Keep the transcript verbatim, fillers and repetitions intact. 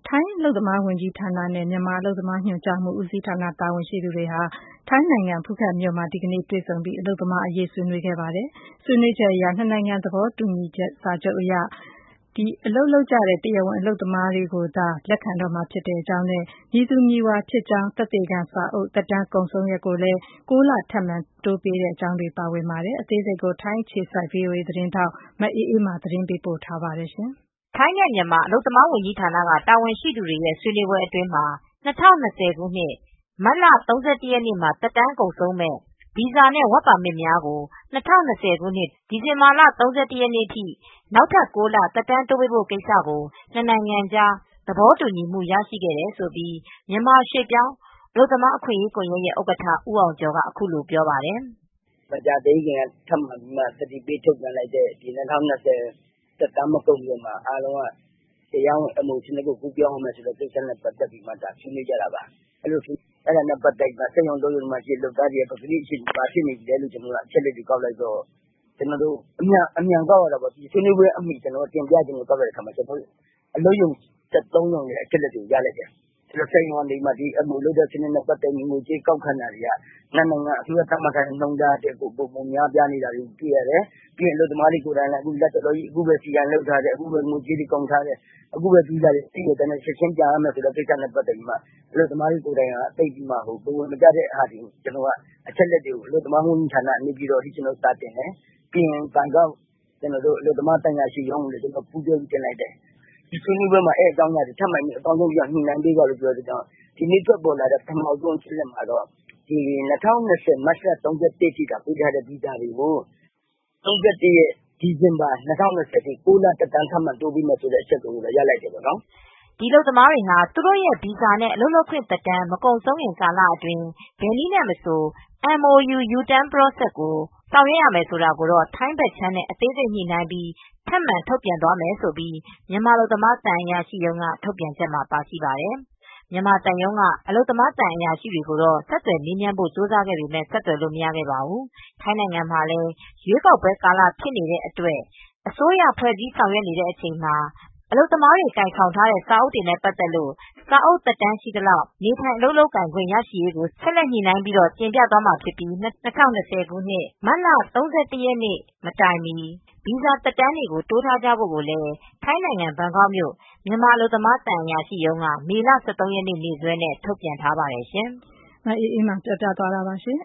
ထိုင်းအလုပ်သမားဝန်ကြီးဌာနနဲ့ မြန်မာအလုပ်သမားညွှန်ကြားမှုဦးစီးဌာနတာဝန်ရှိသူတွေဟာ ထိုင်းနိုင်ငံဖူးခက်မြို့မှာ ဒီကနေ့တွေ့ဆုံပြီး အလုပ်သမားအရေးဆွေးနွေးခဲ့ပါတယ်။ ဆွေးနွေးချက်အရ နှစ်နိုင်ငံသဘောတူညီချက်စာချုပ်အရ အလုပ်လုပ်ကြတဲ့ တရားဝင်အလုပ်သမားတွေကိုသာ လက်ခံတော့မှာဖြစ်ကြောင်းနဲ့ မည်သူမည်ဝါဖြစ်ကြောင်း သက်သေခံစာအုပ်သက်တမ်းကုန်ဆုံးရက်ကိုလည်း ကိုးလထပ်မံတိုးပေးတဲ့အကြောင်းတွေပါဝင်ပါတယ်။ အသေးစိတ်ကို ထိုင်းအခြေစိုက် ဗွီအိုအေသတင်းထောက် မအေးအေးမာ သတင်းပေးပို့ထားပါတယ်။ထိုင်းနဲ့မြန်မာအလုပ်သမားဝန်ကြီးဌာနက တာဝန်ရှိသူတွေရဲ့ဆွေးနွေးပွဲအတွင်းမှာ ၂၀၂၀ ခုနှစ် မတ်လ ၃၁ ရက်နေ့မှာ သက်တမ်းကုန်ဆုံးမယ့် ဗီဇာနဲ့ Work Permit များကို ၂၀၂၀ ခုနှစ် ဒီဇင်ဘာလ ၃၁ ရက်နေ့ထိ နောက်ထပ် ကိုးလ သက်တမ်းတိုးပေးဖို့ကိစ္စကို နှစ်နိုင်ငံကြား သဘောတူညီမှုရရှိခဲ့တယ်လို့ မြန်မာရွှေ့ပြောင်းအလုပ်သမားအခွင့်ရေးကွန်ယက်ရဲ့ဥက္ကဋ္ဌ ဦးအောင်ကျော်က အခုလိုပြောပါတယ်။ "မကြာသေးခင်က ထပ်မံသတိပေးထုတ်ပြန်လိုက်တဲ့ ၂၀၂၀ သက်တမ်းမကုန်ခင်မှာ အားလုံးက တရားဝင် အက်မအို စနစ်ကို ကူးပြောင်းရမယ်ဆိုတဲ့ကိစ္စနဲ့ ပတ်သက်ပြီးမှ ဆွေးနွေးကြတာပါ။ အဲဒါနဲ့ပတ်သက်ပြီး စက်ရုံအလုပ်ရုံတွေမှာရှိတဲ့ လုပ်သားတွေက ပကတိအခြေအနေ ဘာဖြစ်နေပြီလဲလို့ ကျနော်တို့က အချက်အလက်တွေကောက်လိုက်တော့ ကျနော်တို့ အမြန်ကောက်ရတာပေါ့ ဆွေးနွေးပွဲအမီ တင်ပြချင်လို့ ကောက်လိုက်တဲ့အခါမှာ အလုပ်ရုံ ၁၃ ရုံရဲ့အချက်အလက်တွေကို ရလိုက်တယ်။ စက်ရုံကနေမှ ဒီ အက်မအိုလုပ်တဲ့စနစ်နဲ့ ပတ်သက်ပြီး ငွေကြေးကောက်ခံတာတွေက နှစ်နိုင်ငံအစိုးရသတ်မှတ်ထားတဲ့ နှုန်းထားထက်ကို ပိုမိုများပြားနေတာကို တွေ့ရတယ်။ ပြီးရင် အလုပ်သမားတွေကိုယ်တိုင်လည်း အခုလက်တလောကြီး အခုပဲ စီအိုင်လုပ်ထားတယ်။ အခုပဲ ငွေကြေးတွေကုန်ထားတယ်။ အခုပဲ ဗီဇာတွေ သိတဲ့အတိုင်း ချက်ချင်းပြန်ရမယ်ဆိုတဲ့ကိစ္စနဲ့ ပတ်သက်ပြီးမှ အလုပ်သမားတွေကိုယ်တိုင်က သိပ်ပြီးမှ ဘဝင်မကျတဲ့ဟာတွေကို ကျနော်တို့က အချက်အလက်တွေကို အလုပ်သမားဝန်ကြီးဌာန နေပြည်တော်အထိ ကျနော်တို့ စာတင်တယ်။ ပြီးရင် ဘန်ကောက် အလုပ်သမားသံအရာရှိရုံးကိုလည်း ကျနော်တို့ ပူးတွဲပြီးတင်လိုက်တယ်။ ဒီဆွေးနွေးပွဲမှာ ဧည့်အကြောင်းအရာတွေ ထပ်မံပြီး အကောင်းဆုံးညှိနှိုင်းပေးပါလို့ ပြောတဲ့အတွက်ကြောင့် ဒီနေ့ထွက်ပေါ်လာတဲ့ ပထမဦးဆုံးအချက်အလက်မှာတော့ ဒီ ၂၀၂၀ မတ်လ ၃၁ အထိ ပေးထားတဲ့ ဗီဇာတွေကို ၃၁ ရက် ဒီဇင်ဘာ ၂၀၂၀ အထိ ကိုးလ သက်တမ်းထပ်မံတိုးပေးမယ်ဆိုတဲ့အချက်ကို ရလိုက်တယ်ပေါ့နော်။ " ဒီအလုပ်သမားတွေဟာ သူတို့ရဲ့ဗီဇာနဲ့ အလုပ်လုပ်ခွင့်သက်တမ်း မကုန်ဆုံးခင်ကာလအတွင်း ဘယ်နည်းနဲ့မဆို အမ် အို ယူ U-turn process ကို ဆောင်ရွက်ရမယ်ဆိုတာကိုတော့ ထိုင်းဘက်ခြမ်းနဲ့ အသေးစိတ်ညှိနှိုင်းပြီး ထပ်မံထုတ်ပြန်သွားမယ်လို့ မြန်မာအလုပ်သမားသံအရာရှိရုံးက ထုတ်ပြန်ချက်မှာပါရှိပါတယ်။ မြန်မာသံရုံးက အလုပ်သမားသံအရာရှိတွေကိုတော့ ဆက်သွယ်မေးမြန်းဖို့ ကြိုးစားခဲ့ပေမဲ့ ဆက်သွယ်လို့ မရခဲ့ပါဘူး။ ထိုင်းနိုင်ငံမှာလည်း ရွေးကောက်ပွဲကာလဖြစ်နေတဲ့အတွက် အစိုးရဖွဲ့စည်းဆောင်ရွက်နေချိန်မှာ အလုပ်သမားတွေကိုင်ဆောင်ထားတဲ့ စာအုပ်တွေနဲ့ပတ်သက်လို့ စာအုပ်သက်တမ်းရှိသလောက် နေထိုင်အလုပ်လုပ်ကိုင်ခွင့်ရရှိရေးကို ဆက်လက်ညှိနှိုင်းပြီး တင်ပြသွားမှာဖြစ်ပြီး ၂၀၂၀ ခုနှစ် မတ်လ ၃၁ ရက်နေ့မတိုင်မီ ဗီဇာသက်တမ်းတွေတိုးထားကြဖို့ကိုလည်း ထိုင်းနိုင်ငံ ဘန်ကောက်မြို့ မြန်မာအလုပ်သမားသံအရာရှိရုံးက မေလ ၁၃ ရက်နေ့ နေ့စွဲနဲ့ ထုတ်ပြန်ထားပါတယ်ရှင်။မအေးအေးမာ ပြောပြသွားတာပါရှင်